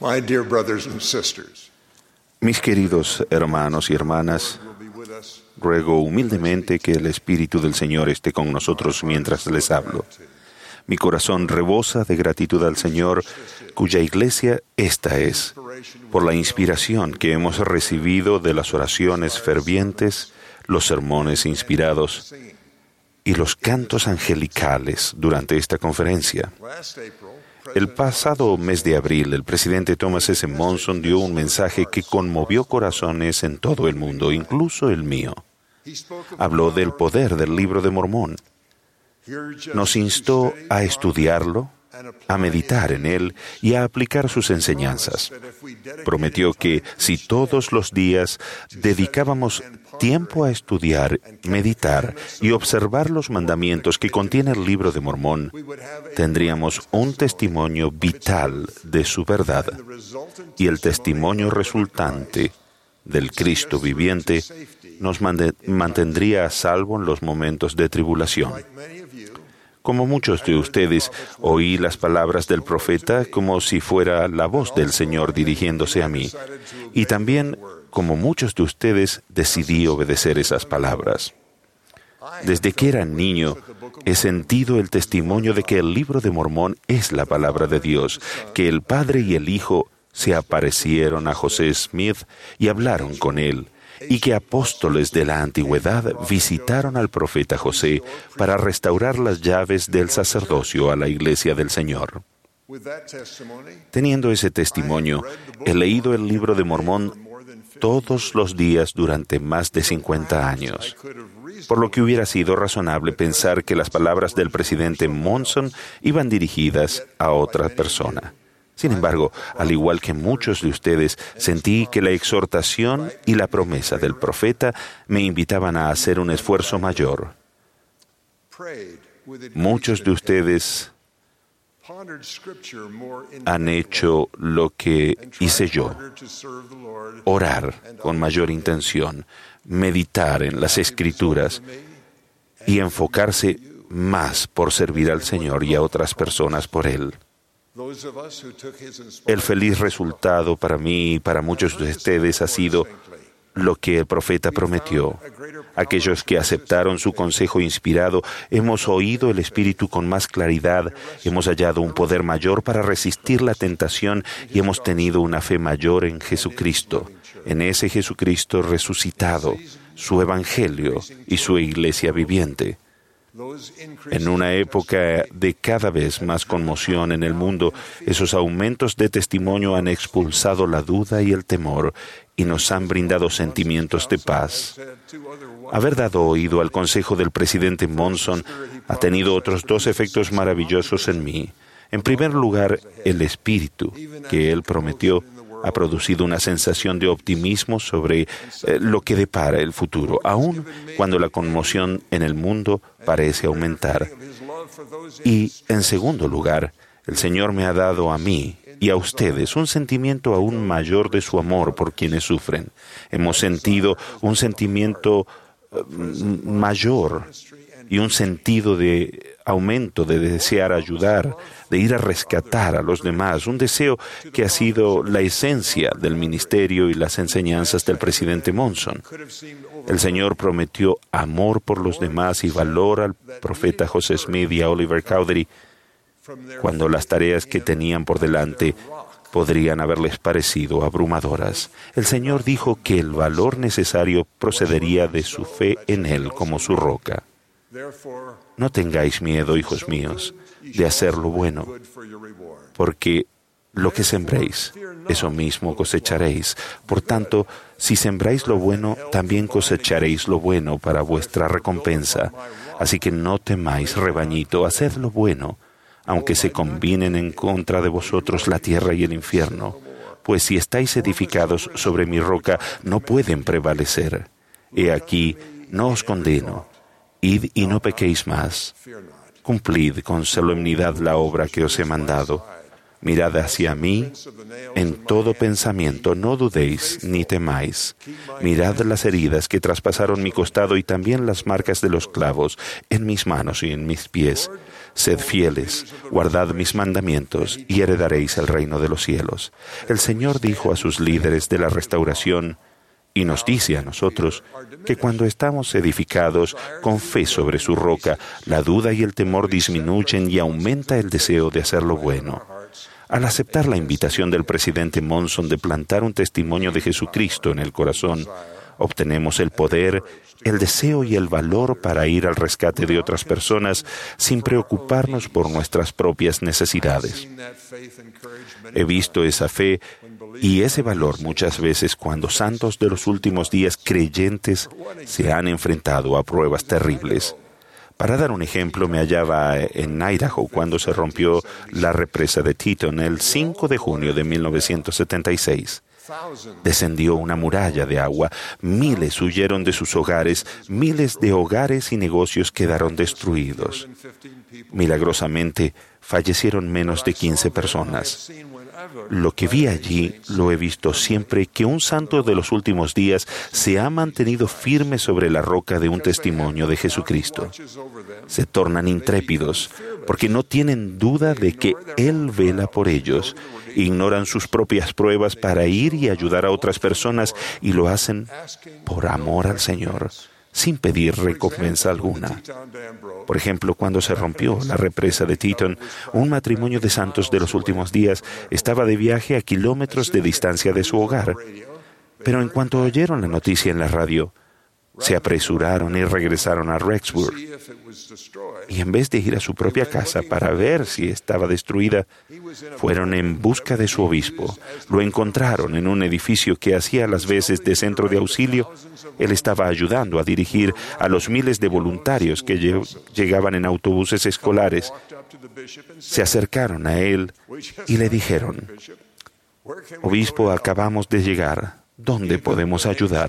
My dear brothers and sisters, Mis queridos hermanos y hermanas, ruego humildemente que el Espíritu del Señor esté con nosotros mientras les hablo. Mi corazón rebosa de gratitud al Señor, cuya iglesia esta es, por la inspiración que hemos recibido de las oraciones fervientes, los sermones inspirados y los cantos angelicales durante esta conferencia. El pasado mes de abril, el presidente Thomas S. Monson dio un mensaje que conmovió corazones en todo el mundo, incluso el mío. Habló del poder del Libro de Mormón. Nos instó a estudiarlo, a meditar en él y a aplicar sus enseñanzas. Prometió que si todos los días dedicábamos tiempo a estudiar, meditar y observar los mandamientos que contiene el Libro de Mormón, tendríamos un testimonio vital de su verdad, y el testimonio resultante del Cristo viviente nos mantendría a salvo en los momentos de tribulación. Como muchos de ustedes, oí las palabras del profeta como si fuera la voz del Señor dirigiéndose a mí. Y también, como muchos de ustedes, decidí obedecer esas palabras. Desde que era niño, he sentido el testimonio de que el Libro de Mormón es la palabra de Dios, que el Padre y el Hijo se aparecieron a José Smith y hablaron con él, y que apóstoles de la antigüedad visitaron al profeta José para restaurar las llaves del sacerdocio a la iglesia del Señor. Teniendo ese testimonio, he leído el Libro de Mormón todos los días durante más de 50 años, por lo que hubiera sido razonable pensar que las palabras del presidente Monson iban dirigidas a otra persona. Sin embargo, al igual que muchos de ustedes, sentí que la exhortación y la promesa del profeta me invitaban a hacer un esfuerzo mayor. Muchos de ustedes han hecho lo que hice yo: orar con mayor intención, meditar en las Escrituras y enfocarse más por servir al Señor y a otras personas por Él. El feliz resultado para mí y para muchos de ustedes ha sido lo que el profeta prometió. Aquellos que aceptaron su consejo inspirado, hemos oído el Espíritu con más claridad, hemos hallado un poder mayor para resistir la tentación y hemos tenido una fe mayor en Jesucristo, en ese Jesucristo resucitado, su Evangelio y su iglesia viviente. En una época de cada vez más conmoción en el mundo, esos aumentos de testimonio han expulsado la duda y el temor y nos han brindado sentimientos de paz. Haber dado oído al consejo del presidente Monson ha tenido otros dos efectos maravillosos en mí. En primer lugar, el espíritu que él prometió ha producido una sensación de optimismo sobre lo que depara el futuro, aun cuando la conmoción en el mundo parece aumentar. Y, en segundo lugar, el Señor me ha dado a mí y a ustedes un sentimiento aún mayor de su amor por quienes sufren. Hemos sentido un sentimiento mayor y un sentido de aumento de desear ayudar, de ir a rescatar a los demás, un deseo que ha sido la esencia del ministerio y las enseñanzas del presidente Monson. El Señor prometió amor por los demás y valor al profeta José Smith y a Oliver Cowdery cuando las tareas que tenían por delante podrían haberles parecido abrumadoras. El Señor dijo que el valor necesario procedería de su fe en Él como su roca. No tengáis miedo, hijos míos, de hacer lo bueno, porque lo que sembréis, eso mismo cosecharéis. Por tanto, si sembráis lo bueno, también cosecharéis lo bueno para vuestra recompensa. Así que no temáis, rebañito, haced lo bueno, aunque se combinen en contra de vosotros la tierra y el infierno. Pues si estáis edificados sobre mi roca, no pueden prevalecer. He aquí, no os condeno. Id y no pequéis más. Cumplid con solemnidad la obra que os he mandado. Mirad hacia mí en todo pensamiento, no dudéis ni temáis. Mirad las heridas que traspasaron mi costado y también las marcas de los clavos en mis manos y en mis pies. Sed fieles, guardad mis mandamientos y heredaréis el reino de los cielos. El Señor dijo a sus líderes de la restauración, y nos dice a nosotros, que cuando estamos edificados con fe sobre su roca, la duda y el temor disminuyen y aumenta el deseo de hacer lo bueno. Al aceptar la invitación del presidente Monson de plantar un testimonio de Jesucristo en el corazón, obtenemos el poder, el deseo y el valor para ir al rescate de otras personas sin preocuparnos por nuestras propias necesidades. He visto esa fe y ese valor muchas veces cuando santos de los últimos días creyentes se han enfrentado a pruebas terribles. Para dar un ejemplo, me hallaba en Idaho cuando se rompió la represa de Teton el 5 de junio de 1976. Descendió una muralla de agua, miles huyeron de sus hogares, miles de hogares y negocios quedaron destruidos. Milagrosamente, fallecieron menos de 15 personas. Lo que vi allí lo he visto siempre, que un santo de los últimos días se ha mantenido firme sobre la roca de un testimonio de Jesucristo. Se tornan intrépidos porque no tienen duda de que Él vela por ellos. Ignoran sus propias pruebas para ir y ayudar a otras personas y lo hacen por amor al Señor, sin pedir recompensa alguna. Por ejemplo, cuando se rompió la represa de Teton, un matrimonio de santos de los últimos días estaba de viaje a kilómetros de distancia de su hogar. Pero en cuanto oyeron la noticia en la radio, se apresuraron y regresaron a Rexburg. Y en vez de ir a su propia casa para ver si estaba destruida, fueron en busca de su obispo. Lo encontraron en un edificio que hacía las veces de centro de auxilio. Él estaba ayudando a dirigir a los miles de voluntarios que llegaban en autobuses escolares. Se acercaron a él y le dijeron, «Obispo, acabamos de llegar. ¿Dónde podemos ayudar?»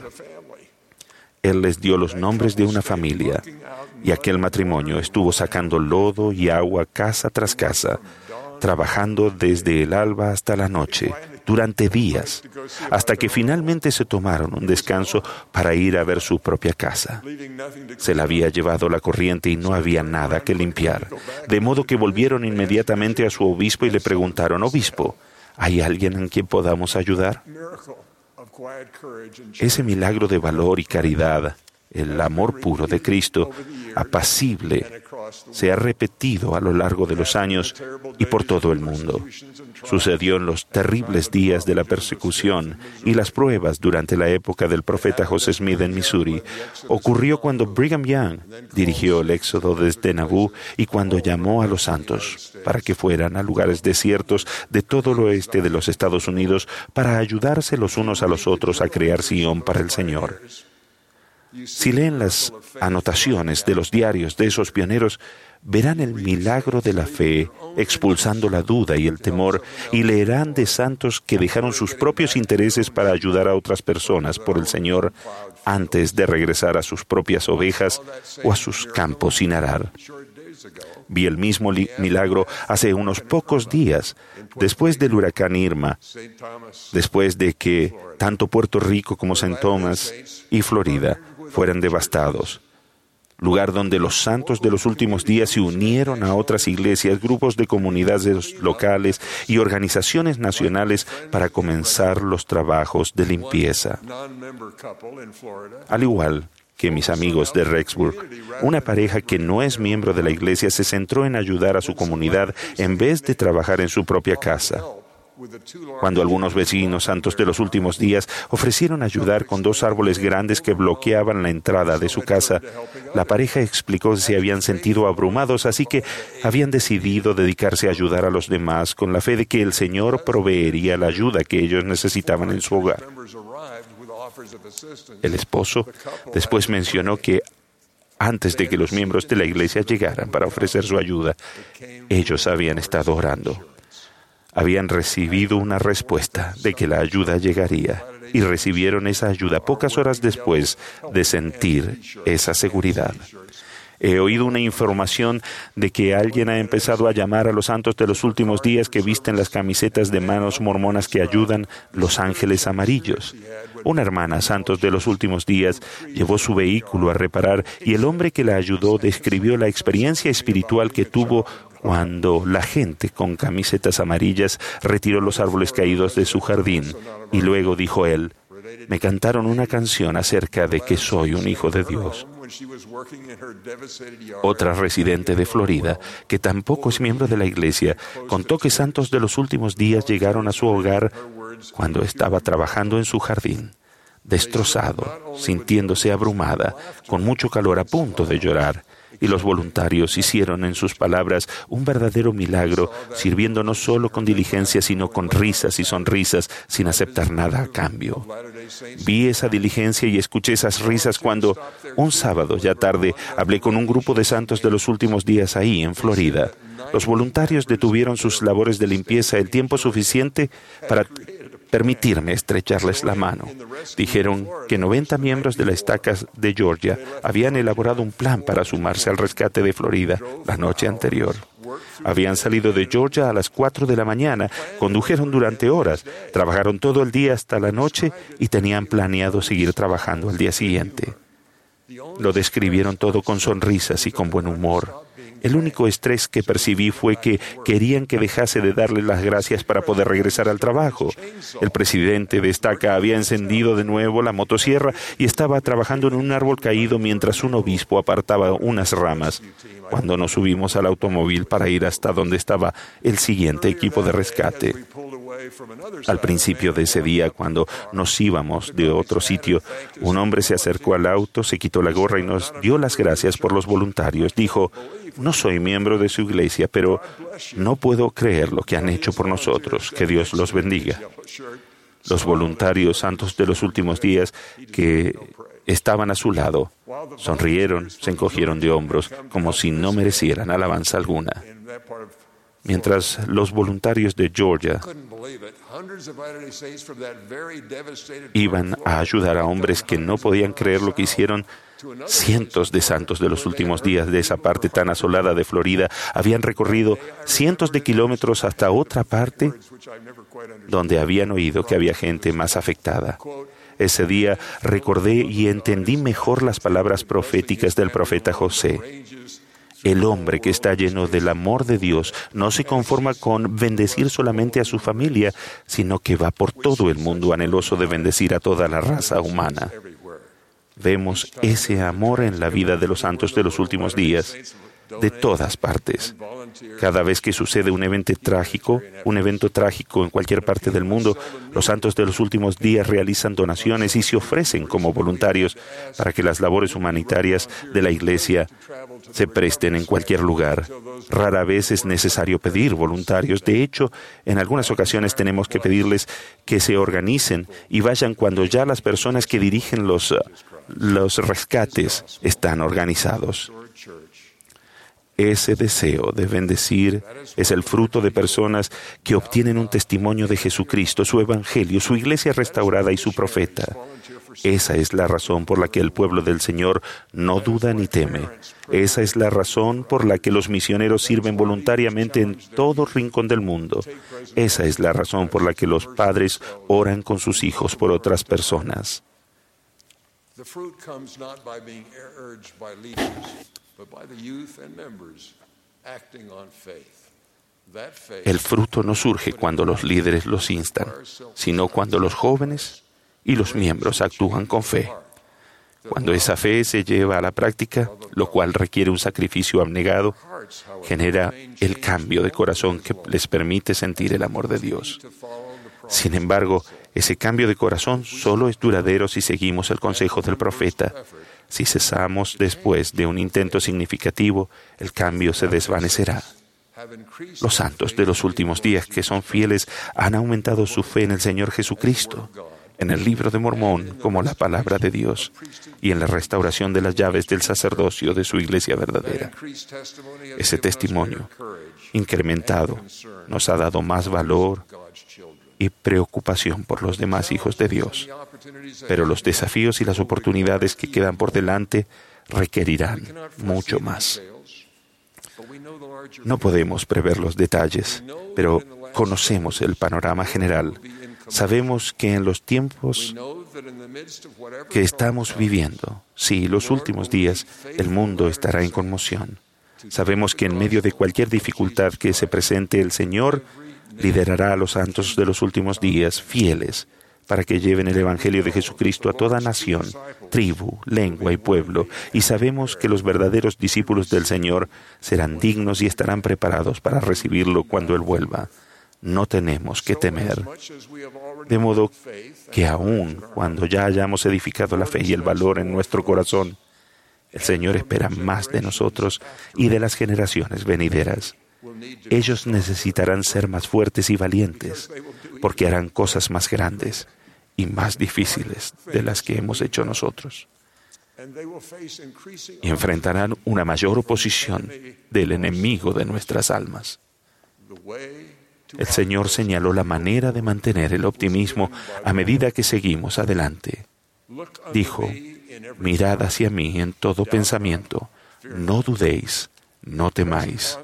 Él les dio los nombres de una familia, y aquel matrimonio estuvo sacando lodo y agua casa tras casa, trabajando desde el alba hasta la noche, durante días, hasta que finalmente se tomaron un descanso para ir a ver su propia casa. Se la había llevado la corriente y no había nada que limpiar, de modo que volvieron inmediatamente a su obispo y le preguntaron, «Obispo, ¿hay alguien en quien podamos ayudar?» Ese milagro de valor y caridad, el amor puro de Cristo, apacible, se ha repetido a lo largo de los años y por todo el mundo. Sucedió en los terribles días de la persecución y las pruebas durante la época del profeta José Smith en Missouri. Ocurrió cuando Brigham Young dirigió el éxodo desde Nauvoo y cuando llamó a los santos para que fueran a lugares desiertos de todo el oeste de los Estados Unidos para ayudarse los unos a los otros a crear Sion para el Señor. Si leen las anotaciones de los diarios de esos pioneros, verán el milagro de la fe expulsando la duda y el temor, y leerán de santos que dejaron sus propios intereses para ayudar a otras personas por el Señor antes de regresar a sus propias ovejas o a sus campos sin arar. Vi el mismo milagro hace unos pocos días, después del huracán Irma, después de que tanto Puerto Rico como St. Thomas y Florida fueran devastados, lugar donde los santos de los últimos días se unieron a otras iglesias, grupos de comunidades locales y organizaciones nacionales para comenzar los trabajos de limpieza. Al igual que mis amigos de Rexburg, una pareja que no es miembro de la iglesia se centró en ayudar a su comunidad en vez de trabajar en su propia casa. Cuando algunos vecinos santos de los últimos días ofrecieron ayudar con 2 árboles grandes que bloqueaban la entrada de su casa, la pareja explicó que se habían sentido abrumados, así que habían decidido dedicarse a ayudar a los demás con la fe de que el Señor proveería la ayuda que ellos necesitaban en su hogar. El esposo después mencionó que antes de que los miembros de la iglesia llegaran para ofrecer su ayuda, ellos habían estado orando. Habían recibido una respuesta de que la ayuda llegaría y recibieron esa ayuda pocas horas después de sentir esa seguridad. He oído una información de que alguien ha empezado a llamar a los santos de los últimos días que visten las camisetas de manos mormonas que ayudan, los ángeles amarillos. Una hermana, santos de los últimos días, llevó su vehículo a reparar y el hombre que la ayudó describió la experiencia espiritual que tuvo cuando la gente con camisetas amarillas retiró los árboles caídos de su jardín. Y luego dijo él: me cantaron una canción acerca de que soy un hijo de Dios. Otra residente de Florida, que tampoco es miembro de la iglesia, contó que santos de los últimos días llegaron a su hogar cuando estaba trabajando en su jardín, destrozado, sintiéndose abrumada, con mucho calor, a punto de llorar. Y los voluntarios hicieron, en sus palabras, un verdadero milagro, sirviendo no solo con diligencia, sino con risas y sonrisas, sin aceptar nada a cambio. Vi esa diligencia y escuché esas risas cuando, un sábado ya tarde, hablé con un grupo de santos de los últimos días ahí, en Florida. Los voluntarios detuvieron sus labores de limpieza el tiempo suficiente para permitirme estrecharles la mano. Dijeron que 90 miembros de la estaca de Georgia habían elaborado un plan para sumarse al rescate de Florida la noche anterior. Habían salido de Georgia a las 4 de la mañana, condujeron durante horas, trabajaron todo el día hasta la noche y tenían planeado seguir trabajando al día siguiente. Lo describieron todo con sonrisas y con buen humor. El único estrés que percibí fue que querían que dejase de darle las gracias para poder regresar al trabajo. El presidente de estaca había encendido de nuevo la motosierra y estaba trabajando en un árbol caído mientras un obispo apartaba unas ramas. Cuando nos subimos al automóvil para ir hasta donde estaba el siguiente equipo de rescate. Al principio de ese día, cuando nos íbamos de otro sitio, un hombre se acercó al auto, se quitó la gorra y nos dio las gracias por los voluntarios. Dijo: no soy miembro de su iglesia, pero no puedo creer lo que han hecho por nosotros. Que Dios los bendiga. Los voluntarios santos de los últimos días que estaban a su lado sonrieron, se encogieron de hombros, como si no merecieran alabanza alguna. Mientras los voluntarios de Georgia iban a ayudar a hombres que no podían creer lo que hicieron, cientos de santos de los últimos días de esa parte tan asolada de Florida habían recorrido cientos de kilómetros hasta otra parte donde habían oído que había gente más afectada. Ese día recordé y entendí mejor las palabras proféticas del profeta José. El hombre que está lleno del amor de Dios no se conforma con bendecir solamente a su familia, sino que va por todo el mundo anheloso de bendecir a toda la raza humana. Vemos ese amor en la vida de los santos de los últimos días, de todas partes. Cada vez que sucede un evento trágico en cualquier parte del mundo, los santos de los últimos días realizan donaciones y se ofrecen como voluntarios para que las labores humanitarias de la Iglesia se presten en cualquier lugar. Rara vez es necesario pedir voluntarios. De hecho, en algunas ocasiones tenemos que pedirles que se organicen y vayan cuando ya las personas que dirigen los rescates están organizados. Ese deseo de bendecir es el fruto de personas que obtienen un testimonio de Jesucristo, su Evangelio, su iglesia restaurada y su profeta. Esa es la razón por la que el pueblo del Señor no duda ni teme. Esa es la razón por la que los misioneros sirven voluntariamente en todo rincón del mundo. Esa es la razón por la que los padres oran con sus hijos por otras personas. El fruto no surge cuando los líderes los instan, sino cuando los jóvenes y los miembros actúan con fe. Cuando esa fe se lleva a la práctica, lo cual requiere un sacrificio abnegado, genera el cambio de corazón que les permite sentir el amor de Dios. Sin embargo, ese cambio de corazón solo es duradero si seguimos el consejo del profeta. Si cesamos después de un intento significativo, el cambio se desvanecerá. Los santos de los últimos días que son fieles han aumentado su fe en el Señor Jesucristo, en el Libro de Mormón como la palabra de Dios y en la restauración de las llaves del sacerdocio de su iglesia verdadera. Ese testimonio incrementado nos ha dado más valor y preocupación por los demás hijos de Dios. Pero los desafíos y las oportunidades que quedan por delante requerirán mucho más. No podemos prever los detalles, pero conocemos el panorama general. Sabemos que en los tiempos que estamos viviendo, sí, los últimos días, el mundo estará en conmoción. Sabemos que en medio de cualquier dificultad que se presente, el Señor liderará a los santos de los últimos días, fieles, para que lleven el Evangelio de Jesucristo a toda nación, tribu, lengua y pueblo. Y sabemos que los verdaderos discípulos del Señor serán dignos y estarán preparados para recibirlo cuando Él vuelva. No tenemos que temer. De modo que aun cuando ya hayamos edificado la fe y el valor en nuestro corazón, el Señor espera más de nosotros y de las generaciones venideras. Ellos necesitarán ser más fuertes y valientes, porque harán cosas más grandes y más difíciles de las que hemos hecho nosotros. Y enfrentarán una mayor oposición del enemigo de nuestras almas. El Señor señaló la manera de mantener el optimismo a medida que seguimos adelante. Dijo: mirad hacia mí en todo pensamiento, no dudéis, no temáis.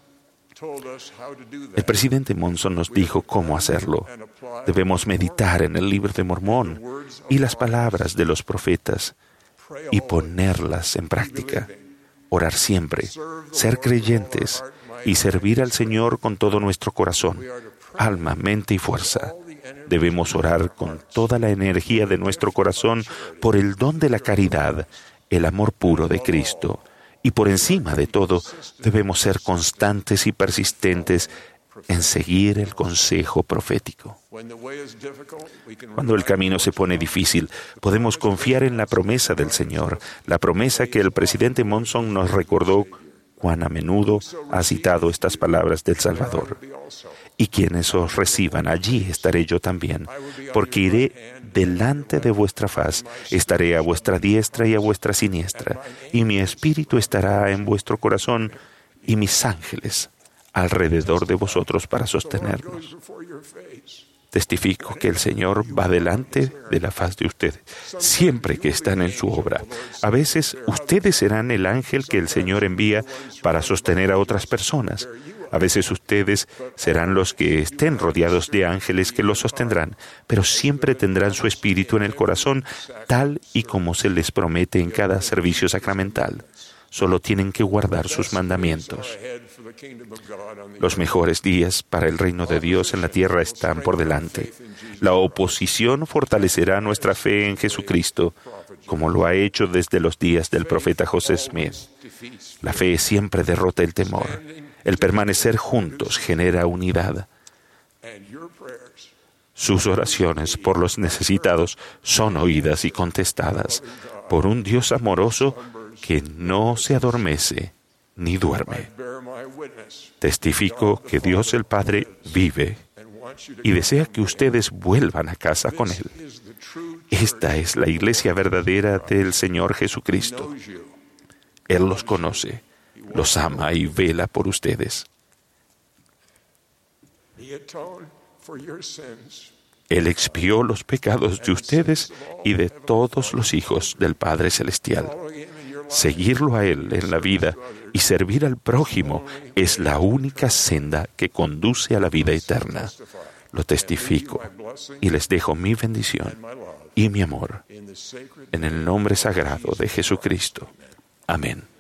El presidente Monson nos dijo cómo hacerlo. Debemos meditar en el libro de Mormón y las palabras de los profetas y ponerlas en práctica. Orar siempre, ser creyentes y servir al Señor con todo nuestro corazón, alma, mente y fuerza. Debemos orar con toda la energía de nuestro corazón por el don de la caridad, el amor puro de Cristo. Y por encima de todo, debemos ser constantes y persistentes en seguir el consejo profético. Cuando el camino se pone difícil, podemos confiar en la promesa del Señor, la promesa que el presidente Monson nos recordó cuán a menudo ha citado estas palabras del Salvador. Y quienes os reciban, allí estaré yo también, porque iré delante de vuestra faz, estaré a vuestra diestra y a vuestra siniestra, y mi espíritu estará en vuestro corazón, y mis ángeles alrededor de vosotros para sostenernos. Testifico que el Señor va delante de la faz de ustedes, siempre que están en su obra. A veces, ustedes serán el ángel que el Señor envía para sostener a otras personas. A veces ustedes serán los que estén rodeados de ángeles que los sostendrán, pero siempre tendrán su espíritu en el corazón, tal y como se les promete en cada servicio sacramental. Solo tienen que guardar sus mandamientos. Los mejores días para el reino de Dios en la tierra están por delante. La oposición fortalecerá nuestra fe en Jesucristo, como lo ha hecho desde los días del profeta José Smith. La fe siempre derrota el temor. El permanecer juntos genera unidad. Sus oraciones por los necesitados son oídas y contestadas por un Dios amoroso que no se adormece ni duerme. Testifico que Dios el Padre vive y desea que ustedes vuelvan a casa con Él. Esta es la iglesia verdadera del Señor Jesucristo. Él los conoce, los ama y vela por ustedes. Él expió los pecados de ustedes y de todos los hijos del Padre Celestial. Seguirlo a Él en la vida y servir al prójimo es la única senda que conduce a la vida eterna. Lo testifico y les dejo mi bendición y mi amor en el nombre sagrado de Jesucristo. Amén.